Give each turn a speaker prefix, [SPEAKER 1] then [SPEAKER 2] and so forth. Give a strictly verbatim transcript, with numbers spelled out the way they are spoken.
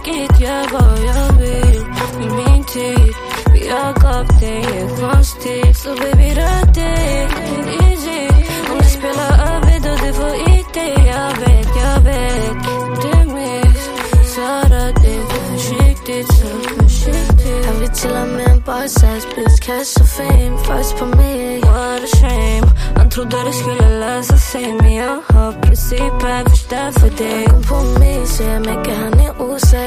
[SPEAKER 1] tråkigt, gör vad jag vill i min tid. Jag gav dig en konstigt, så baby rör dig easy. Om du spelar över då du får i dig. Jag vet, jag vet, du missar det försiktigt, så försiktigt. Jag vill chilla med en boss-ass bitch, cash och fame, först på mig. What a shame, han trodde det skulle lösa sig, men jag har principer, förstör för dig. Jag kom på mig, så jag märker han är osäker.